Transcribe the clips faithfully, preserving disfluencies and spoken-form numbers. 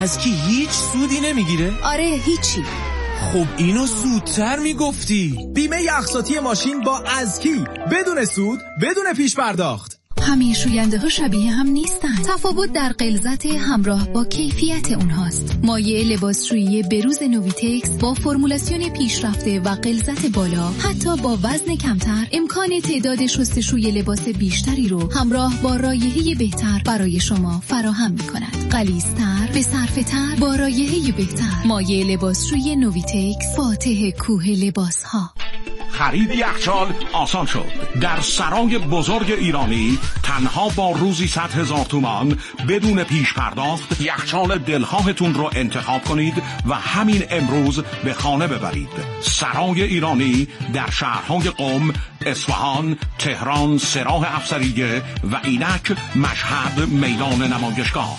از کی هیچ سودی نمیگیره؟ آره هیچی. خب اینو زودتر میگفتی. بیمه اقساطی ماشین با ازکی، بدون سود، بدون پیش پرداخت. همه شوینده ها شبیه هم نیستن. تفاوت در غلظت همراه با کیفیت اونهاست. مایع لباسشویی بروز نویتکس با فرمولاسیون پیشرفته و غلظت بالا، حتی با وزن کمتر، امکان تعداد شستشوی لباس بیشتری رو همراه با رایحه بهتر برای شما فراهم می‌کند. غلیظ‌تر، به صرفه‌تر، با رایحه بهتر. مایع لباسشویی نویتکس، فاتح کوه لباس‌ها. خرید یخچال آسان شد. در سرای بزرگ ایرانی تنها با روزی صد هزار تومان بدون پیش پرداخت یخچال دلخواهتون رو انتخاب کنید و همین امروز به خانه ببرید. سرای ایرانی در شهرهای قم، اصفهان، تهران، سراح افسریه و اینک مشهد میدان نمایشگاه.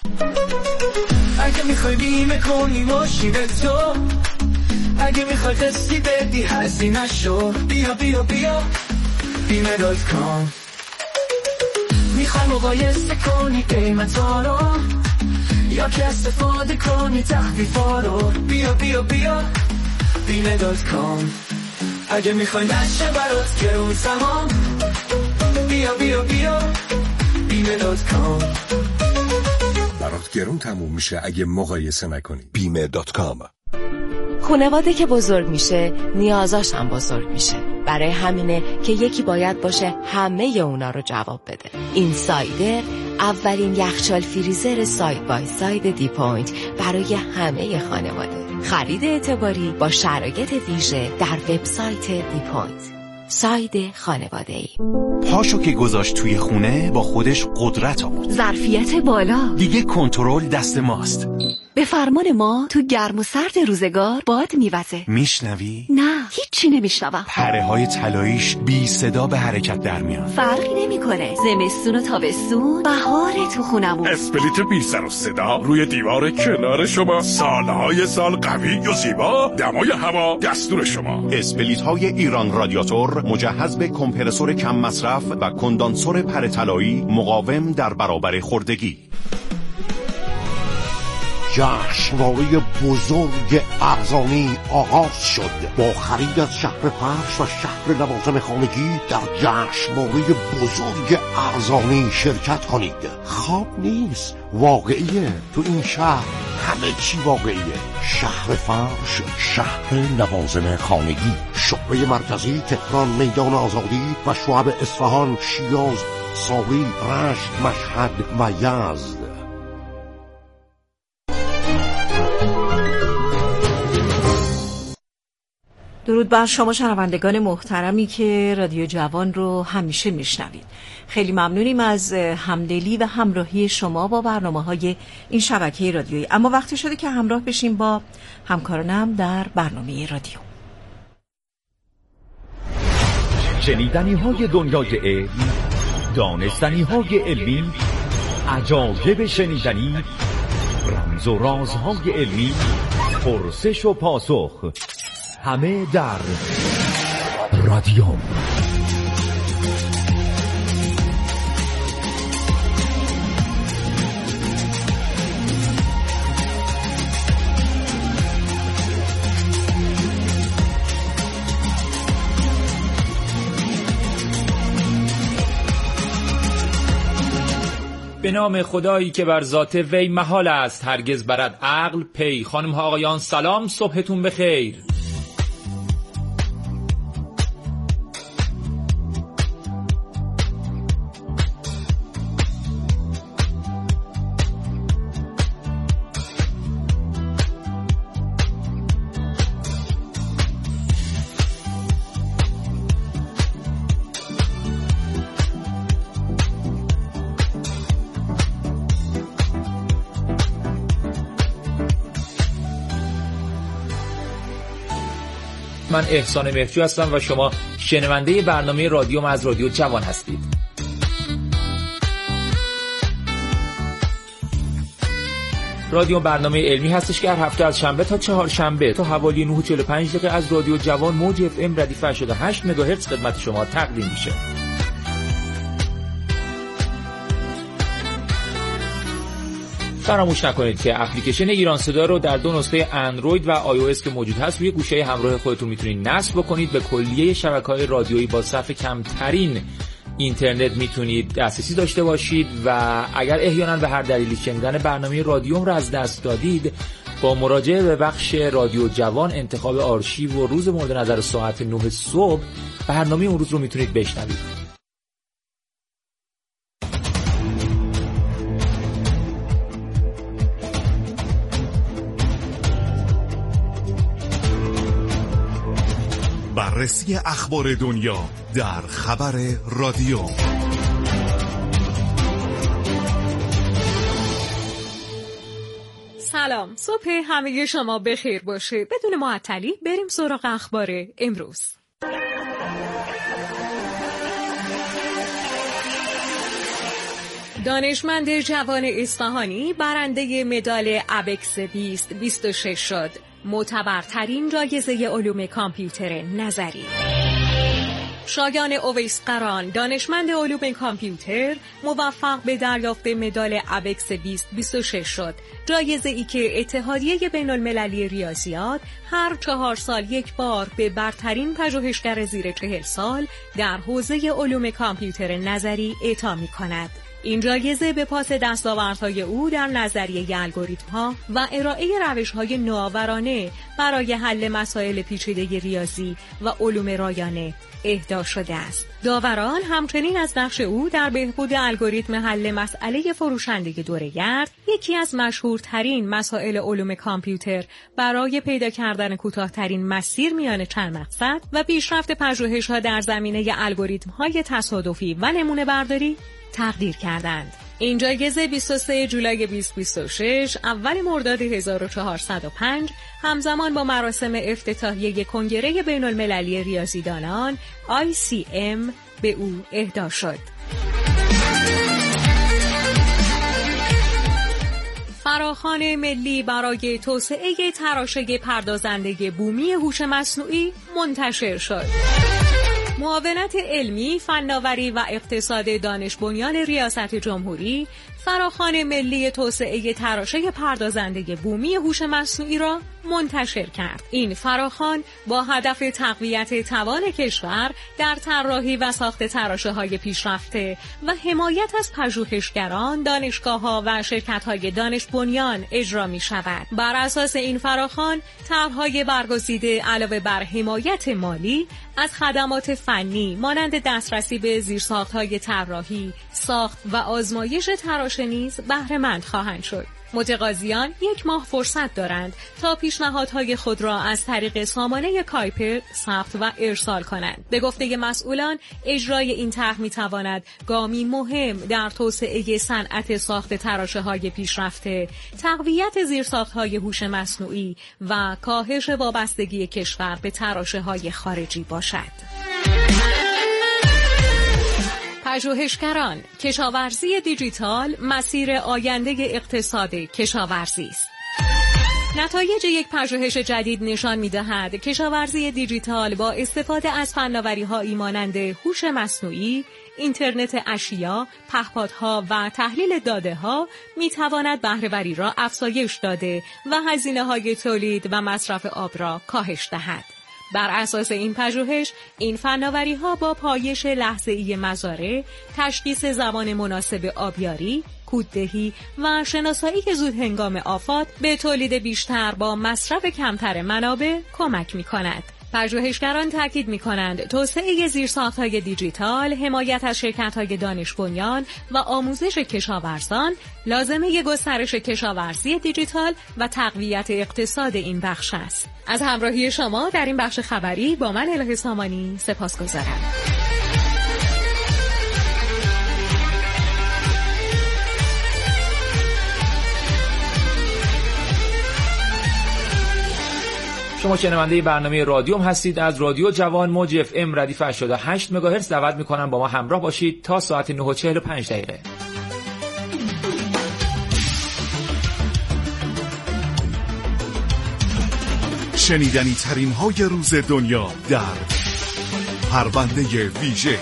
اگه میخوای بیمه کنی ماشین تو، اگه میخوای قسطی بدی هزینه شو، بیا بیا بیا بیمه دات کام. میخوای مقایسه کنی قیمت ها رو، یا که استفاده کنی تخفیف ها رو، بیا بیا بیا بیمه دات کام. اگه میخوای نشه برات گرون تمام، بیا بیا بیا بیمه دات کام. برات گرون تموم میشه اگه مقایسه نکنی. بیمه دات کام. خانواده که بزرگ میشه نیازاش هم بزرگ میشه. برای همینه که یکی باید باشه همه اونا رو جواب بده. این سایدر اولین یخچال فریزر ساید بای ساید دی پوینت برای همه خانواده. خرید اعتباری با شرایط ویژه در وبسایت دی پوینت. ساید خانواده‌ای. پاشو که گذاشت توی خونه با خودش قدرت آورد. ظرفیت بالا. دیگه کنترل دست ماست. به فرمان ما تو گرم و سرد روزگار باد میوزه. میشنوی؟ نه هیچی نمیشنوم. پره های طلاییش بی صدا به حرکت در میان. فرقی نمیکنه. زمستون و تابستون، بهار تو خونمون. اسپلیت بی سر و صدا روی دیوار کنار شما، سالهای سال قوی و زیبا، دمای هوا دستور شما. اسپلیت های ایران رادیاتور مجهز به کمپرسور کم مصرف و کندانسور پره طلایی مقاوم در برابر خوردگی. جشنواره بزرگ ارزانی آغاز شد. با خرید از شهر فرش و شهر لوازم خانگی در جشنواره بزرگ ارزانی شرکت کنید. خواب نیست، واقعیه. تو این شهر همه چی واقعیه. شهر فرش، شهر لوازم خانگی، شعبه مرکزی تهران، میدان آزادی و شعب اصفهان، شیراز، ساوی، رشت، مشهد و یزد. درود بر شما شنوندگان محترمی که رادیو جوان رو همیشه میشنوید. خیلی ممنونیم از همدلی و همراهی شما با برنامه‌های این شبکه رادیویی. اما وقتی شده که همراه بشیم با همکارانم در برنامه رادیو. شنیدنی‌های دنیای علم، دانستنی‌های علمی، عجایب شنیدنی، رمز و رازهای علمی، پرسش و پاسخ، همه در رادیو. به نام خدایی که بر ذات وی محال است هرگز برد عقل پی. خانم ها آقایان سلام، صبحتون بخیر. من احسان مهرجو هستم و شما شنونده برنامه رادیو از رادیو جوان هستید. رادیو برنامه علمی هستش که هر هفته از شنبه تا چهارشنبه تا حوالی نه و چهل و پنج دقیقه از رادیو جوان موج اف ام ردیف هشتاد و هشت مگاهرتز خدمت شما تقدیم میشه. فراموش نکنید که اپلیکیشن ایران صدا رو در دو نسخه اندروید و آی او اس که موجود هست روی گوشه همراه خودتون میتونید نصب بکنید. به کلیه شبکه‌های رادیویی با صرف کمترین اینترنت میتونید دسترسی داشته باشید و اگر احیانا به هر دلیلی شنیدن برنامه رادیوم رو از دست دادید، با مراجعه به بخش رادیو جوان انتخاب آرشیو و روز مورد نظر ساعت نه صبح برنامه اون روز رو میتونید بشنوید. بررسی اخبار دنیا در خبر رادیو. سلام، صبح همه شما بخیر باشه. بدون معطلی بریم سراغ اخبار امروز. دانشمند جوان اصفهانی برنده مدال ابکس بیست بیست و شش شد. معتبرترین جایزه علوم کامپیوتر نظری. شایان اویسقران دانشمند علوم کامپیوتر موفق به دریافت مدال ابکس بیست بیست و شش شد. جایزه ای که اتحادیه بین المللی ریاضیات هر چهار سال یک بار به برترین پژوهشگر زیر چهل سال در حوزه علوم کامپیوتر نظری اعطا می کند. این جایزه به پاس دستاوردهای او در نظریه الگوریتم‌ها و ارائه روش‌های نوآورانه برای حل مسائل پیچیده ریاضی و علوم رایانه اهدا شده است. داوران همچنین از نقش او در بهبود الگوریتم حل مسئله فروشنده دوره‌گرد، یکی از مشهورترین مسائل علوم کامپیوتر برای پیدا کردن کوتاه‌ترین مسیر میان چند مقصد و پیشرفت پژوهش‌ها در زمینه الگوریتم‌های تصادفی و نمونه برداری تقدیر کردند. این جایزه بیست و سوم جولای بیست بیست و شش اول مرداد هزار و چهارصد و پنج همزمان با مراسم افتتاحیه کنگره بین المللی ریاضیدانان آی سی ام به او اهدا شد. فراخوان ملی برای توسعه تراشه پردازنده بومی هوش مصنوعی منتشر شد. معاونت علمی، فناوری و اقتصاد دانش بنیان ریاست جمهوری فراخوان ملی توسعه تراشه پردازنده بومی هوش مصنوعی را منتشر کرد. این فراخوان با هدف تقویت توان کشور در طراحی و ساخت تراشه‌های پیشرفته و حمایت از پژوهشگران، دانشگاه‌ها و شرکت‌های دانش بنیان اجرا می‌شود. بر اساس این فراخوان، طرح‌های برگزیده علاوه بر حمایت مالی از خدمات فنی مانند دسترسی به زیرساخت‌های طراحی، ساخت و آزمایش تراشه نیز بهره مند خواهند شد. متقاضیان یک ماه فرصت دارند تا پیشنهادهای خود را از طریق سامانه کایپر ثبت و ارسال کنند. به گفته مسئولان، اجرای این طرح می‌تواند گامی مهم در توسعه صنعت ساخت تراشه‌های پیشرفته، تقویت زیرساخت‌های هوش مصنوعی و کاهش وابستگی کشور به تراشه‌های خارجی باشد. پژوهشگران، کشاورزی دیجیتال مسیر آینده اقتصاد کشاورزی است. نتایج یک پژوهش جدید نشان می‌دهد کشاورزی دیجیتال با استفاده از فناوری‌هایی مانند هوش مصنوعی، اینترنت اشیا، پهپادها و تحلیل داده‌ها می‌تواند بهره‌وری را افزایش داده و هزینه‌های تولید و مصرف آب را کاهش دهد. بر اساس این پژوهش، این فناوری‌ها با پایش لحظه‌ای مزارع، تشخیص زمان مناسب آبیاری، کوددهی و شناسایی زود هنگام آفات به تولید بیشتر با مصرف کمتر منابع کمک می‌کند. پژوهشگران تاکید می‌کنند توسعه زیرساخت‌های دیجیتال، حمایت از شرکت‌های دانش بنیان و آموزش کشاورزان لازمه گسترش کشاورزی دیجیتال و تقویت اقتصاد این بخش است. از همراهی شما در این بخش خبری با من الهه سامانی سپاسگزارم. شما شنونده برنامه رادیوم هستید از رادیو جوان موج اف ام ردیف هشتاد و هشت مگاهرتز. دعوت میکنم با ما همراه باشید تا ساعت نه و چهل و پنج دقیقه. شنیدنی ترین های روز دنیا در پرونده ویژه.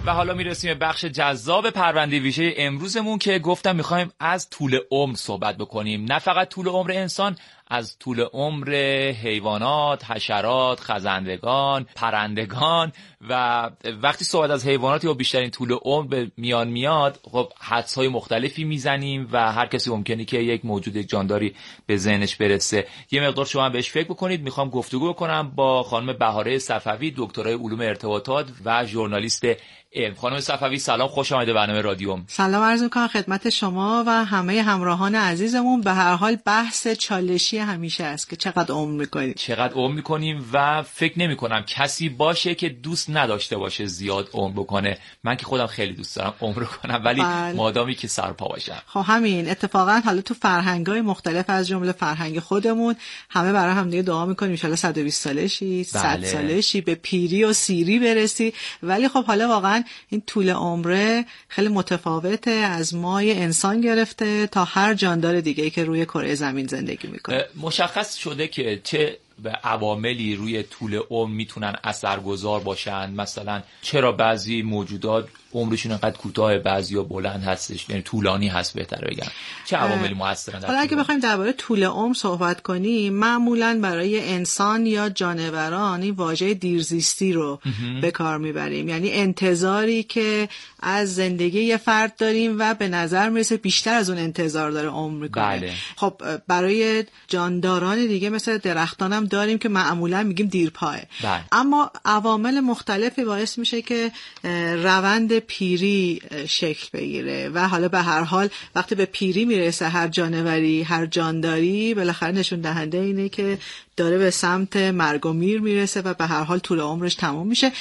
و حالا میرسیم به بخش جذاب پرونده ویژه امروزمون که گفتم میخوایم از طول عمر صحبت بکنیم. نه فقط طول عمر انسان، از طول عمر حیوانات، حشرات، خزندگان، پرندگان. و وقتی صحبت از حیواناتی و بیشترین طول عمر به میان میاد، خب حدس‌های مختلفی میزنیم و هر کسی ممکنه که یک موجود یک جانداری به ذهنش برسه. یه مقدار شما بهش فکر بکنید. میخوام گفتگو بکنم با خانم بهاره صفوی، دکترای علوم ارتباطات و ژورنالیست علم. خانم صفوی سلام، خوش آمده برنامه رادیوم. سلام عرض می‌کنم خدمت شما و همه همراهان عزیزمون. به هر حال بحث چالشی همیشه است که چقدر عمر می‌کنیم. چقدر عمر می‌کنیم و فکر نمی‌کنم کسی باشه که دوست نداشته باشه زیاد عمر بکنه. من که خودم خیلی دوست دارم عمر کنم، ولی بله. مادامی که سرپا باشم. خب همین اتفاقا حالا تو فرهنگ‌های مختلف از جمله فرهنگ خودمون همه برای هم دیگه دعا می‌کنیم ان شاءالله صد و بیست ساله شی، صد ساله شی، به پیری و سیری برسی. ولی خب حالا واقعا این طول عمره خیلی متفاوته، از مای انسان گرفته تا هر جاندار دیگه‌ای که روی کره زمین زندگی میکنه. مشخص شده که چه به عواملی روی طول عمر میتونن اثرگذار باشن؟ مثلا چرا بعضی موجودات عمرشون انقدر کوتاه، بعضیا بلند هستش، یعنی طولانی هست بهتره بگم. چه عواملی موثرن؟ حالا اگه بخوایم درباره طول عمر صحبت کنیم، معمولاً برای انسان یا جانوران این واژه دیرزیستی رو به کار میبریم، یعنی انتظاری که از زندگی یه فرد داریم و به نظر میرسه بیشتر از اون انتظار داره عمر میکنه. بله. خب برای جانداران دیگه مثل درختان هم داریم که معمولاً میگیم دیرپاه. بله. اما عوامل مختلفی باعث میشه که روند پیری شکل بگیره و حالا به هر حال وقتی به پیری میرسه هر جانوری، هر جانداری، بالاخره نشون دهنده اینه که داره به سمت مرگ و میر میرسه و به هر حال طول عمرش تموم میشه.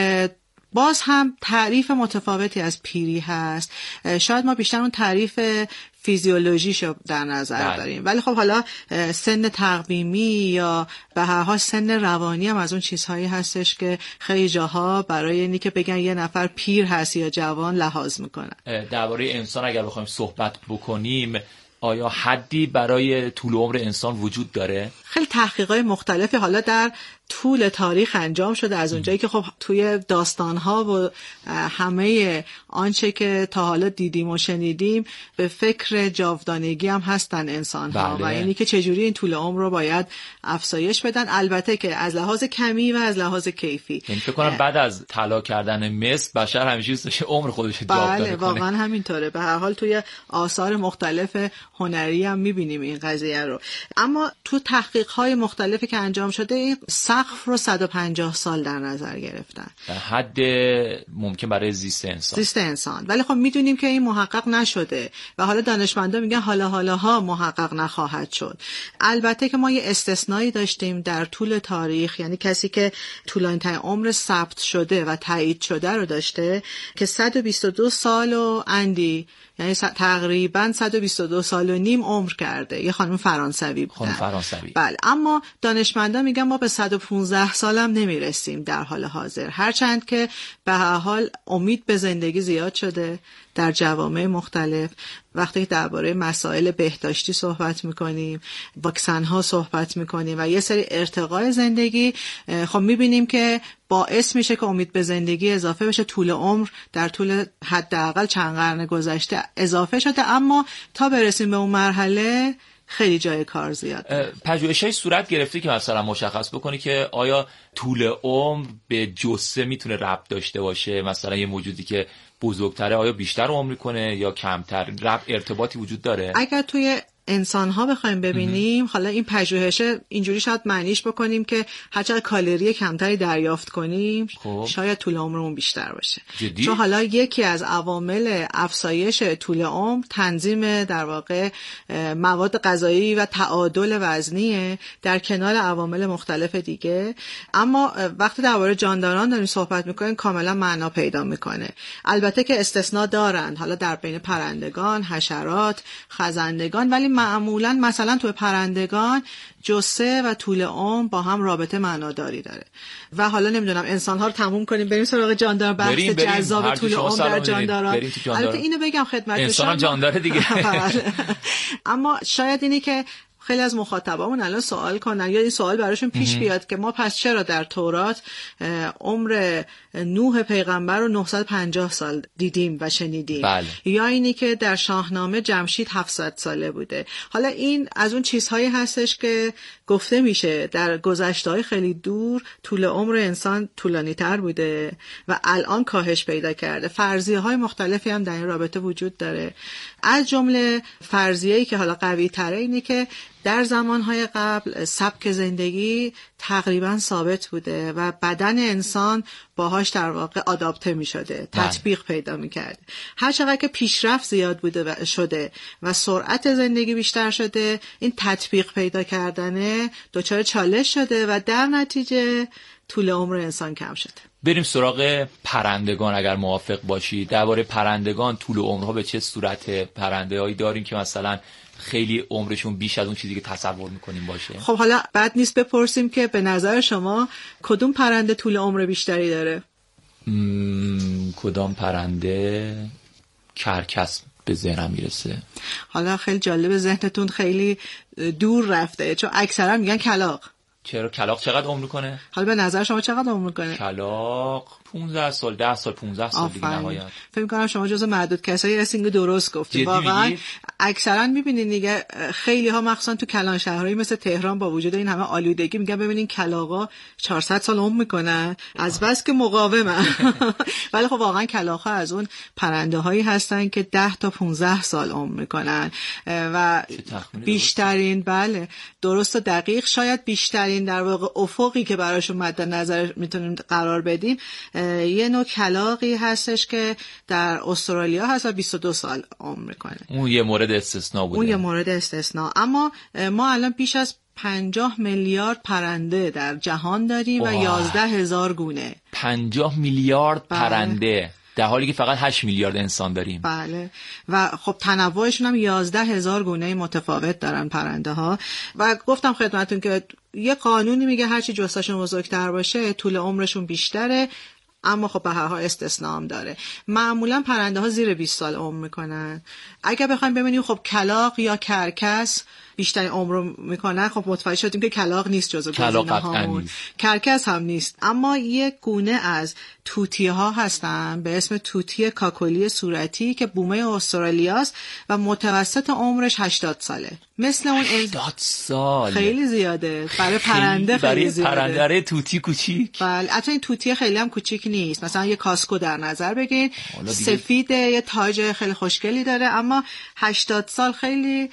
باز هم تعریف متفاوتی از پیری هست. شاید ما بیشتر اون تعریف فیزیولوژیشو در نظر بله. داریم، ولی خب حالا سن تقویمی یا به هر حال سن روانی هم از اون چیزهایی هستش که خیلی جاها برای اینی که بگن یه نفر پیر هست یا جوان لحاظ میکنن. درباره انسان اگر بخوایم صحبت بکنیم، آیا حدی برای طول عمر انسان وجود داره؟ خیلی تحقیقات مختلفی حالا در طول تاریخ انجام شده، از اونجایی که خب توی داستان‌ها و همه آنچه که تا حالا دیدیم و شنیدیم به فکر جاودانگی هم هستن انسان‌ها. بله. و اینی که چجوری این طول عمر رو باید افزایش بدن، البته که از لحاظ کمی و از لحاظ کیفی. یعنی فکر کنم بعد از طلا کردن مس بشر همیشه دوست عمر خودش رو جاودانه کنه. بله واقعا همینطوره. به هر حال توی آثار مختلف هنری هم می‌بینیم این قضیه رو. اما تو تحقیق‌های مختلفی که انجام شده این سقف رو صد و پنجاه سال در نظر گرفتن، در حد ممکن برای زیست انسان. زیست انسان. ولی خب میدونیم که این محقق نشده و حالا دانشمندا میگن حالا حالاها محقق نخواهد شد. البته که ما یه استثنایی داشتیم در طول تاریخ، یعنی کسی که طولانی‌ترین عمر ثبت شده و تایید شده رو داشته که صد و بیست و دو سال و اندی، یعنی تقریبا صد و بیست و دو سال و نیم عمر کرده. یه خانم فرانسوی بودن. خانم فرانسوی. بله. اما دانشمندان میگن ما به صد و پانزده سال هم نمیرسیم در حال حاضر، هرچند که به هر حال امید به زندگی زیاد شده در جوامع مختلف. وقتی درباره مسائل بهداشتی صحبت میکنیم، واکسن ها صحبت میکنیم و یه سری ارتقای زندگی، خب میبینیم که باعث میشه که امید به زندگی اضافه بشه. طول عمر در طول حداقل چند قرن گذشته اضافه شده، اما تا برسیم به اون مرحله خیلی جای کار زیاد. پژوهش‌های صورت گرفته که مثلا مشخص بکنی که آیا طول عمر به جثه میتونه ربط داشته باشه؟ مثلا یه موجودی که بزرگتره آیا بیشتر عمر میکنه یا کمتر؟ ربط ارتباطی وجود داره؟ اگر توی انسان ها بخوایم ببینیم، حالا این پژوهش اینجوری شاید معنیش بکنیم که هرچقدر کالری کمتری دریافت کنیم خوب. شاید طول عمرمون بیشتر باشه. جدی؟ چون حالا یکی از عوامل افزایش طول عمر تنظیم در واقع مواد غذایی و تعادل وزنیه در کنار عوامل مختلف دیگه. اما وقتی درباره جانداران داریم صحبت میکنیم کاملا معنا پیدا میکنه. البته که استثناء دارن، حالا در بین پرندگان، حشرات، خزندگان، ولی معمولا مثلا تو پرندگان جثه و طول عمر با هم رابطه معناداری داره. و حالا نمیدونم انسان ها رو تموم کنیم بریم سراغ جاندار، بحث جذاب طول عمر در جانداران. البته اینو بگم خدمت شما انسان جاندار دیگه. اما شاید اینی که خیلی از مخاطبامون الان سوال کنن یا این سوال براشون پیش بیاد که ما پس چرا در تورات عمر نوح پیغمبر رو نهصد و پنجاه سال دیدیم و شنیدیم؟ بله. یا اینی که در شاهنامه جمشید هفتصد ساله بوده. حالا این از اون چیزهایی هستش که گفته میشه در گذشته‌های خیلی دور طول عمر انسان طولانی تر بوده و الان کاهش پیدا کرده. فرضیه‌های مختلفی هم در این رابطه وجود داره. از جمله فرضیه‌ای که حالا قوی تره اینه که در زمانهای قبل سبک زندگی تقریبا ثابت بوده و بدن انسان باهاش در واقع آداپته می شده، تطبیق پیدا می کرده. هر چقدر که پیشرفت زیاد بوده و شده و سرعت زندگی بیشتر شده، این تطبیق پیدا کردنه دچار چالش شده و در نتیجه طول عمر انسان کم شده. بریم سراغ پرندگان اگر موافق باشی. درباره پرندگان طول عمرها به چه صورت؟ پرنده‌هایی داریم که مثلا خیلی عمرشون بیش از اون چیزی که تصور میکنیم باشه. خب حالا بد نیست بپرسیم که به نظر شما کدوم پرنده طول عمر بیشتری داره؟ مم، کدام پرنده؟ کرکس به ذهنم میرسه. حالا خیلی جالب، ذهنتون خیلی دور رفته، چون اکثرا میگن کلاغ. چرا کلاغ چقدر عمر کنه؟ حالا به نظر شما چقدر عمر کنه؟ کلاغ پانزده سال، ده سال، پانزده سال دیگه نهایت. فکر می‌کنم شما جزو معدود کسایی هستین که درست گفتید. واقعا اکثرا می‌بینید دیگه خیلی ها مخصوصا تو کلان شهرهایی مثل تهران با وجود این همه آلودگی میگن ببینین کلاغا چهارصد سال عمر میکنن از بس که مقاومن. ولی خب واقعا کلاغ‌ها از اون پرنده‌هایی هستن که ده تا پانزده سال عمر میکنن و بیشترین، بله درست و دقیق، شاید بیشترین در واقع افقی که براشون مد نظر میتونیم قرار بدیم یه نوع کلاغی هستش که در استرالیا هست و بیست و دو سال عمر میکنه. اون یه مورد استثناء بوده. اون یه مورد استثناء. اما ما الان بیش از پنجاه میلیارد پرنده در جهان داریم و یازده هزار گونه. پنجاه میلیارد بله. پرنده در حالی که فقط هشت میلیارد انسان داریم. بله. و خب تنوعشون هم یازده هزار گونه متفاوت دارن پرنده ها. و گفتم خدمتون که یه قانونی میگه هرچی جثه‌شون بزرگتر باشه طول عمرشون بیشتره، اما خب به هر حال استثناء هم داره. معمولا پرنده ها زیر بیست سال عمر میکنن. اگه بخوایم ببینیم خب کلاغ یا کرکس بیشتر عمر میکنن، خب متوجه شدیم که کلاغ نیست جزو گزینه‌هامون، کرکس هم نیست. اما یک گونه از توتیه ها هستن به اسم توتی کاکلی صورتی که بومه استرالیاست و متوسط عمرش هشتاد ساله. مثل اون هشتاد سال خیلی زیاده برای پرنده، خیلی برای زیاده. پرنده برای توتی کوچیک. بله، البته این توتی خیلی هم کوچیک نیست. مثلا یه کاسکو در نظر بگیرید، سفیده، یه تاج خیلی خوشگلی داره، اما هشتاد سال خیلی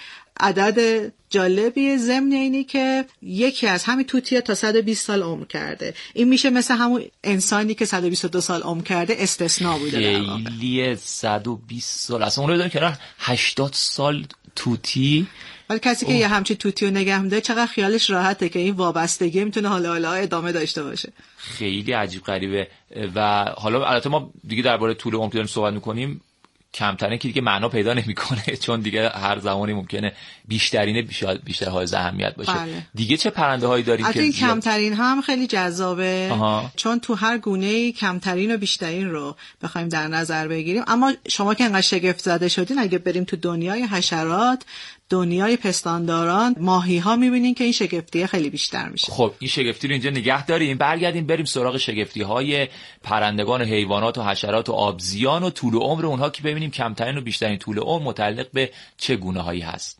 عدد جالبیه. ضمن اینی که یکی از همین توتیه تا صد و بیست سال عمر کرده. این میشه مثل همون انسانی که صد و بیست و دو سال عمر کرده استثناء بوده. خیلی صد و بیست سال اصلا اون رو بدونم کنار هشتاد سال توتی. ولی کسی که یه همچین توتی رو نگه می‌داره چقدر خیالش راحته که این وابستگی میتونه حالا حالا ادامه داشته باشه. خیلی عجیب غریبه. و حالا البته ما دیگه درباره طول عمر داریم صحبت می‌کنیم، کمترین که دیگه معنا پیدا نمیکنه، چون دیگه هر زمانی ممکنه بیشترینه بیشتر بیشتر های اهمیت باشه. بله. دیگه چه پرنده هایی داریم که این زیاد... کمترین هم خیلی جذابه. آها. چون تو هر گونه کمترین و بیشترین رو بخوایم در نظر بگیریم. اما شما که انقدر شگفت زده شدین، اگه بریم تو دنیای حشرات، دنیای پستانداران، ماهی ها، میبینین که این شگفتی خیلی بیشتر میشه. خب این شگفتی رو اینجا نگه داریم، برگردیم بریم سراغ شگفتی های پرندگان و حیوانات و حشرات و آبزیان و طول عمر اونها که ببینیم کمترین و بیشترین طول عمر متعلق به چه گونه هایی هست.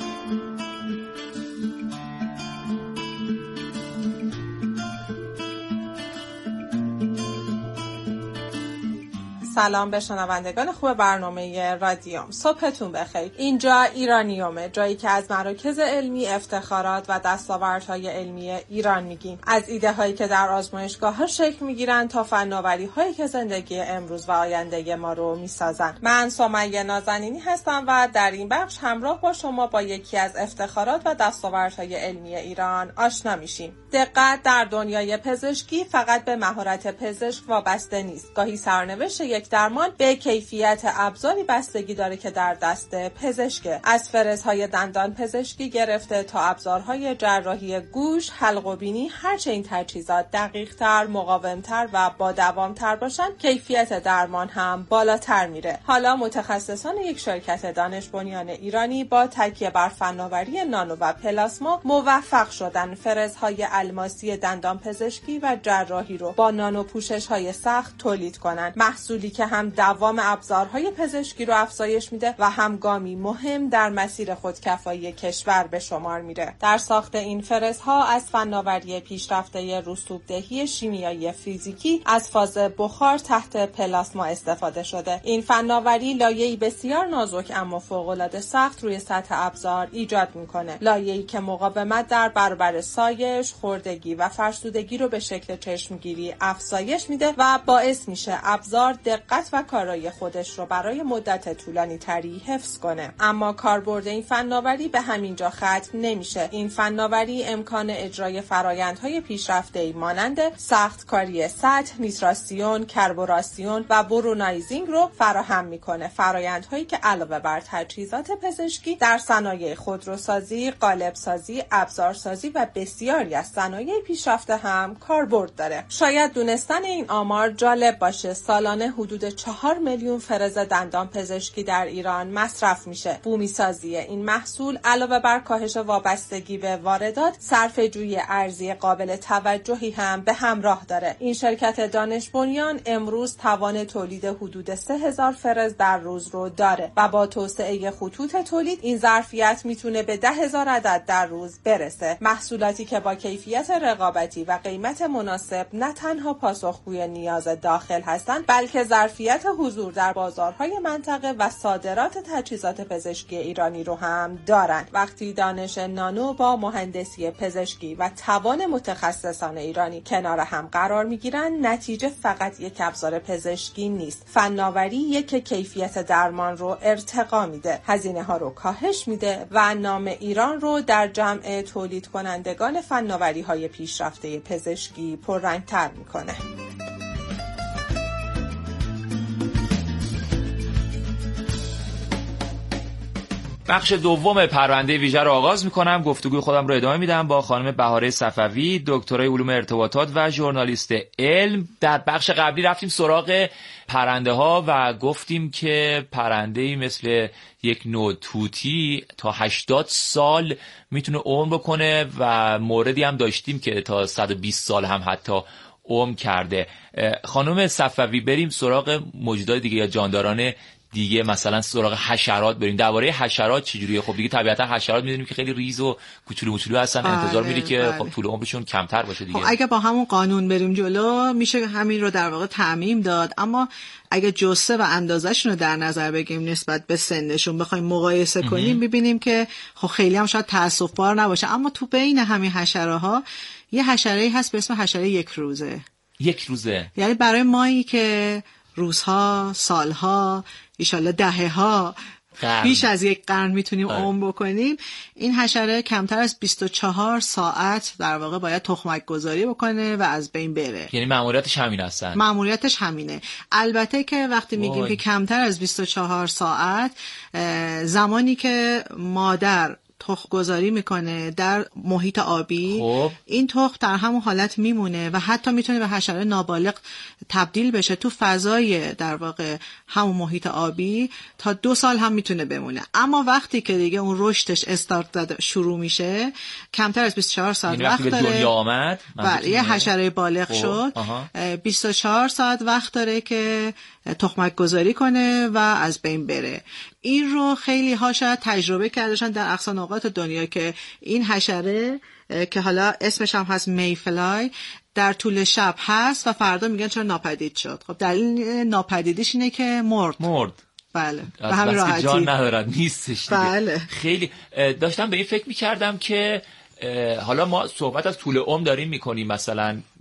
سلام به شنوندگان خوب برنامه رادیوم. صبحتون بخیر. اینجا ایرانیومه، جایی که از مراکز علمی، افتخارات و دستاوردهای علمی ایران میگیم. از ایده هایی که در آزمایشگاه‌ها شکل میگیرن تا فناوری هایی که زندگی امروز و آینده ما رو میسازن. من سمیه نازنینی هستم و در این بخش همراه با شما با یکی از افتخارات و دستاوردهای علمی ایران آشنا میشیم. دقت در دنیای پزشکی فقط به مهارت پزشک وابسته نیست. گاهی سرنوشت یک یک درمان به کیفیت ابزاری بستگی داره که در دست پزشکه. از فرزهای دندان پزشکی گرفته تا ابزارهای جراحی گوش، حلق و بینی، هرچه این تجهیزات دقیق‌تر، مقاوم‌تر و با دوام‌تر باشن، کیفیت درمان هم بالاتر میره. حالا متخصصان یک شرکت دانش بنیان ایرانی با تکیه بر فناوری نانو و پلاسما موفق شدن فرزهای الماسی دندان پزشکی و جراحی رو با نانو پوشش‌های سخت تولید کنن، محصولی که هم دوام ابزارهای پزشکی رو افزایش میده و هم گامی مهم در مسیر خودکفایی کشور به شمار میره. در ساخت این فرزها از فناوری پیشرفته رسوب‌دهی شیمیایی فیزیکی از فاز بخار تحت پلاسما استفاده شده. این فناوری لایه‌ای بسیار نازک اما فوق‌العاده سخت روی سطح ابزار ایجاد میکنه. لایه‌ای که مقاومت در برابر سایش، خوردگی و فرسودگی رو به شکل چشمگیری افزایش میده و باعث میشه ابزار دقت و کارایی خودش رو برای مدت طولانی تری حفظ کنه. اما کاربرد این فناوری به همینجا ختم نمیشه. این فناوری امکان اجرای فرآیندهای پیشرفته‌ای مانند سخت کاری سطح، نیتراسیون، کربوراسیون و برونایزینگ رو فراهم میکنه. فرآیندهایی که علاوه بر تجهیزات پزشکی در صنایع خودروسازی، قالب‌سازی، ابزارسازی و بسیاری از صنایع پیشرفته هم کاربرد داره. شاید دونستن این آمار جالب باشه. سالانه حدود چهار میلیون فرز دندان پزشکی در ایران مصرف میشه. بومی سازی این محصول علاوه بر کاهش وابستگی به واردات، صرفه‌جویی ارزی قابل توجهی هم به همراه داره. این شرکت دانش بنیان امروز توان تولید حدود سه هزار فرز در روز رو داره و با توسعه خطوط تولید این ظرفیت میتونه به ده هزار عدد در روز برسه. محصولاتی که با کیفیت رقابتی و قیمت مناسب نه تنها پاسخگوی نیاز داخل هستند، بلکه ظرفیت حضور در بازارهای منطقه و صادرات تجهیزات پزشکی ایرانی رو هم دارن. وقتی دانش نانو با مهندسی پزشکی و توان متخصصان ایرانی کنار هم قرار میگیرن، نتیجه فقط یک ابزار پزشکی نیست. فناوری که کیفیت درمان رو ارتقا میده، هزینه ها رو کاهش میده و نام ایران رو در جمع تولید کنندگان فناوری های پیشرفته پزشکی پررنگ‌تر میکنه. بخش دوم پرونده ویژه رو آغاز میکنم. گفتگوی خودم رو ادامه میدم با خانم بهاره صفوی، دکترای علوم ارتباطات و ژورنالیست علم. در بخش قبلی رفتیم سراغ پرنده ها و گفتیم که پرنده‌ای مثل یک نوع توتی تا هشتاد سال میتونه عمر بکنه و موردی هم داشتیم که تا صد و بیست سال هم حتی عمر کرده. خانم صفوی، بریم سراغ موجودات دیگه یا جانداران دیگه، مثلا سراغ حشرات بریم. درباره حشرات چجوریه؟ خب دیگه طبیعتا حشرات میدونیم که خیلی ریز و کوچولو موچولو هستن. بله، انتظار میره که بله. خب طول عمرشون کمتر باشه دیگه. خب اگه با همون قانون بریم جلو میشه همین رو در واقع تعمیم داد، اما اگه جثه و اندازه‌شون رو در نظر بگیریم نسبت به سنشون بخوایم مقایسه کنیم، ببینیم که خب خیلی هم شاید تأسف‌بار نباشه، اما تو بین همین حشره‌ها یه حشره‌ای هست به اسم حشره یک روزه. یک روزه یعنی برای مایی که روزها، سالها، ایشالله دهه ها بیش از یک قرن میتونیم عمر بکنیم، این حشره کمتر از بیست و چهار ساعت در واقع باید تخمک گذاری بکنه و از بین بره. یعنی مأموریتش همین هستن؟ مأموریتش همینه. البته که وقتی میگیم که کمتر از بیست و چهار ساعت، زمانی که مادر تخم گذاری میکنه در محیط آبی، خوب. این تخم در همون حالت میمونه و حتی میتونه به حشره نابالغ تبدیل بشه تو فضای در واقع همون محیط آبی، تا دو سال هم میتونه بمونه. اما وقتی که دیگه اون رشدش استارت شروع میشه، کمتر از بیست و چهار ساعت وقت داره. به دنیا آمد، بله، یه حشره بالغ شد، بیست و چهار ساعت وقت داره که تخمک گذاری کنه و از بین بره. این رو خیلی ها شاید تجربه کردشن در اقصا نقاط دنیا که این حشره که حالا اسمش هم هست میفلای در طول شب هست و فردا میگن چرا ناپدید شد. خب دلیل ناپدیدیش اینه که مرد. مرد. بله. به همین راحتی. جان ندارد، نیستش دیگه. بله. خیلی داشتم به این فکر میکردم که حالا ما صحبت از طول عمر داریم میکنیم، مثلا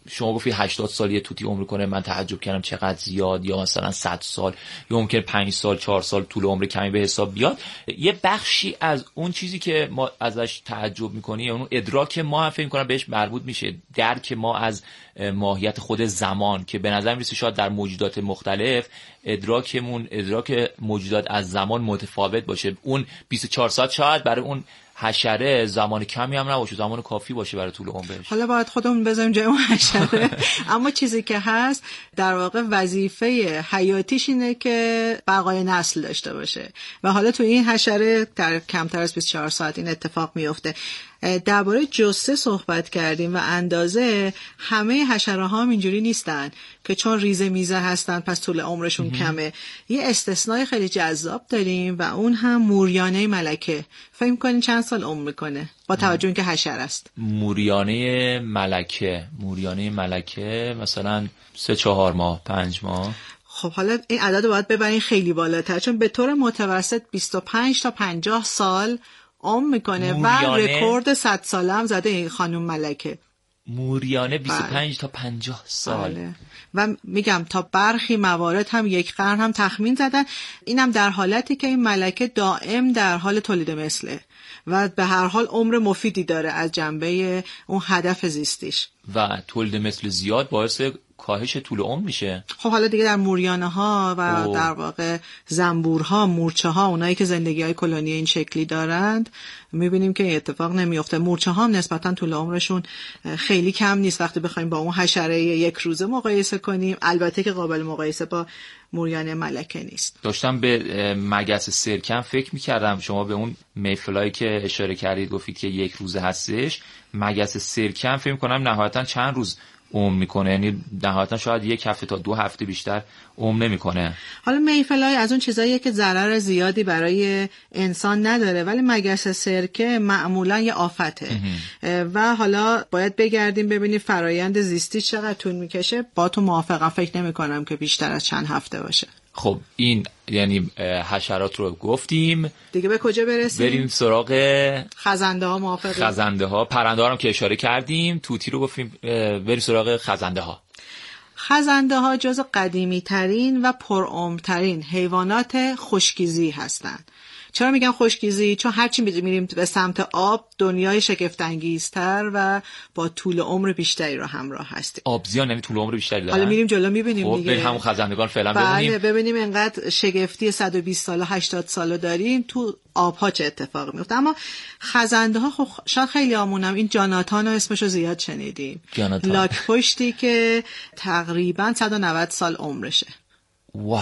شما گفتی هشتاد سال یه توتی عمر کنه، من تعجب کردم چقدر زیاد، یا مثلا صد سال، یا ممکن پنج سال چهار سال طول عمر کمی به حساب بیاد. یه بخشی از اون چیزی که ما ازش تعجب میکنیم، اون ادراک ما هم فکر میکنم بهش مربوط میشه، درک ما از ماهیت خود زمان، که به نظر میرسه شاید در موجودات مختلف ادراکمون ادراک موجودات از زمان متفاوت باشه. اون بیست و چهار ساعت شاید برای اون حشره زمان کمی هم نباشه، زمان کافی باشه برای طول عمرش. حالا باید خودمون بذاریم جای اون حشره. اما چیزی که هست در واقع وظیفه حیاتیش اینه که بقای نسل داشته باشه و حالا تو این حشره در کمتر از بیست و چهار ساعت این اتفاق میفته. درباره جثه صحبت کردیم و اندازه. همه حشره ها هم اینجوری نیستن که چون ریزه میزه هستن پس طول عمرشون کمه. یه استثنای خیلی جذاب داریم و اون هم موریانه ملکه. فکر می‌کنین چند سال عمر میکنه با توجه اینکه حشره است؟ موریانه ملکه موریانه ملکه مثلا سه چهار ماه پنج ماه. خب حالا این عدد رو باید ببرین خیلی بالاتر، چون به طور متوسط بیست و پنج تا پنجاه سال عمر میکنه و رکورد صد ساله هم زده این خانم ملکه. موریانه بیست و پنج تا پنجاه سال. بله. و میگم تا برخی موارد هم یک قرن هم تخمین زدن. اینم در حالتی که این ملکه دائم در حال تولید مثله و به هر حال عمر مفیدی داره از جنبه اون هدف زیستیش. و تولید مثل زیاد باعث کاهش طول عمر میشه. خب حالا دیگه در موریانه ها و اوه. در واقع زنبورها، مورچه ها، اونایی که زندگی های کلونی این شکلی دارند، میبینیم که این اتفاق نمیفته. مورچه ها هم نسبتا طول عمرشون خیلی کم نیست وقتی بخوایم با اون حشره یک روزه مقایسه کنیم، البته که قابل مقایسه با موریانه ملکه نیست. داشتم به مگس سرکم فکر میکردم، شما به اون میفلایی که اشاره کردید گفتید که یک روزه هستش. مگس سرکم فکر میکنم نهایتا چند روز عمر میکنه، یعنی نهایتا شاید یک هفته تا دو هفته بیشتر عمر نمیکنه. حالا میفلای از اون چیزاییه که ضرر زیادی برای انسان نداره، ولی مگس سرکه معمولا یه آفته و حالا باید بگردیم ببینیم فرایند زیستی چقدر طول میکشه. با تو موافقم، فکر نمیکنم که بیشتر از چند هفته باشه. خب این یعنی حشرات رو گفتیم، دیگه به کجا برسیم؟ بریم سراغ خزنده ها. موافقی؟ خزنده ها، پرنده ها رو که اشاره کردیم، توتی رو گفتیم، بریم سراغ خزنده ها. خزنده ها جز قدیمی ترین و پرعمرترین حیوانات خشکیزی هستند. چرا میگم خشکیزی؟ چون هرچی میریم به سمت آب دنیای شگفت‌انگیزتر و با طول عمر بیشتری رو همراه هستیم. آبزیان یعنی طول عمر بیشتری دارن. حالا میریم جلو میبینیم خب دیگه. بریم همون خزندگان فعلا ببینیم. ببینیم. ببینیم انقدر شگفتی صد و بیست سال و هشتاد سال داریم، تو آبها چه اتفاقی میفته. اما خزنده ها خب شاید خیلی آمونم این جاناتان اسمشو زیاد شنیدیم. جاناتان. لاک پشتی که تقریبا صد و نود سال عمرشه. واو.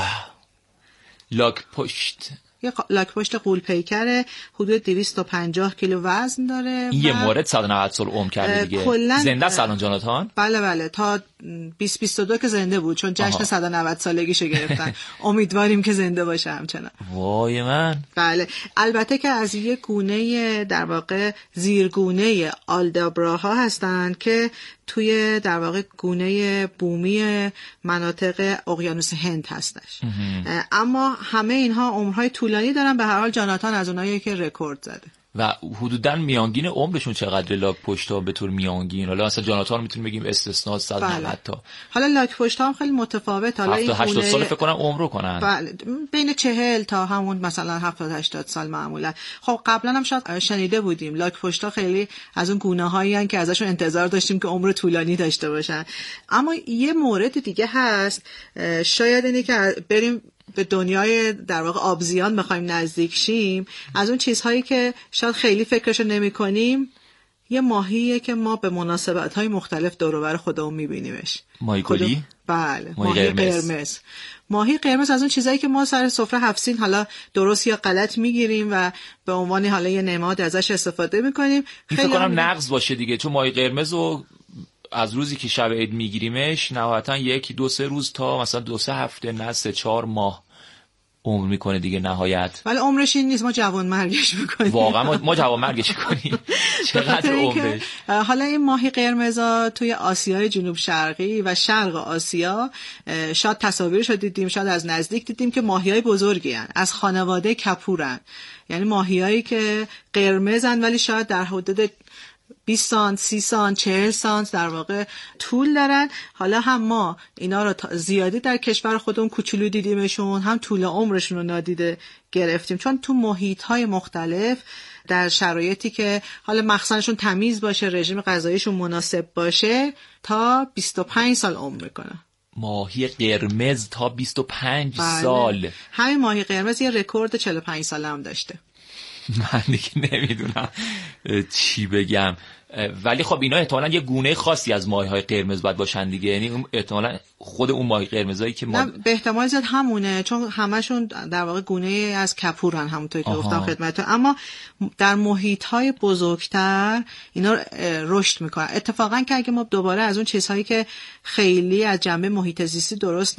لاک پشت یه لاک پشت غول پیکره، حدود دویست و پنجاه کیلو وزن داره. این یه مورد صد و نود سال عمر کرده دیگه. زنده سالان جاناتان؟ بله بله، تا بیست بیست و دو که زنده بود، چون جشن صد و نود سالگیشو گرفتن. امیدواریم که زنده باشه همچنان. وای من. بله، البته که از یه گونه در واقع زیرگونه آلدابراها هستن که توی در واقع گونه بومی مناطق اقیانوس هند هستش. اما همه اینها عمرهای طولانی دارن. به هر حال جاناتان از اونایی که رکورد زده. و حدوداً میانگین عمرشون چقدر لاک پشتا به طور میانگین؟ حالا مثلا جاناتان میتونیم بگیم استثناء صد و نود تا. حالا لاک پشتا هم خیلی متفاوت. حالا این هفتاد هشتاد سال فکر کنم عمر کنن. بله، بین چهل تا همون مثلا هفتاد هشتاد سال معمولا. خب قبلا هم شاید شنیده بودیم لاک پشتا خیلی از اون گونه‌هایی ان که ازشون انتظار داشتیم که عمر طولانی داشته باشن. اما یه مورد دیگه هست، شاید اینه که بریم به دنیای در واقع آبزیان بخوایم نزدیک شیم. از اون چیزهایی که شاید خیلی فکرشو نمی کنیم، یه ماهیه که ما به مناسبت‌های مختلف دور و بر خودمون می‌بینیمش. ماهی گلی؟ بله، ماهی, ماهی قرمز. قرمز. ماهی قرمز از اون چیزایی که ما سر سفره هفسین حالا درست یا غلط میگیریم و به عنوان حالا یه نماد ازش استفاده می‌کنیم. فکر کنم نقض باشه دیگه، چون ماهی قرمز رو از روزی که شب عید میگیریمش نهایتا یک دو سه روز تا مثلا دو سه هفته، نه سه چهار ماه عمر میکنه دیگه نهایت. ولی عمرش این نیست، ما جوان مرگش میکنیم. واقعا ما, ما جوان مرگش میکنیم. چقدر عمرش؟ حالا این ماهی قرمزا توی آسیای جنوب شرقی و شرق آسیا شاید تصاویرش رو دیدیم، شاید از نزدیک دیدیم که ماهیای بزرگی هن. از خانواده کپورن، یعنی ماهیایی که قرمزن ولی شاید در حدود بیست سانت، سی سانت، چهل سانت در واقع طول دارن. حالا هم ما اینا رو زیادی در کشور خودمون کوچولو دیدیمشون، هم طول عمرشون رو نادیده گرفتیم، چون تو محیط‌های مختلف در شرایطی که حالا مخزنشون تمیز باشه، رژیم غذاییشون مناسب باشه، تا بیست و پنج سال عمر میکنن. ماهی قرمز تا بیست و پنج بله. سال. همین ماهی قرمز یه رکورد چهل و پنج ساله هم داشته. من دیگه نمیدونم چی بگم، ولی خب اینا احتمالاً یه گونه خاصی از ماهی‌های قرمز باید باشن دیگه، یعنی احتمالاً خود اون ماهی قرمزایی که ما به احتمال زیاد همونه، چون همشون در واقع گونه از کپورن همونطور که گفتم خدمتتون. اما در محیط‌های بزرگتر اینا رشد میکنن. اتفاقاً که اگه ما دوباره از اون چیزهایی که خیلی از جنبه محیط زیستی درست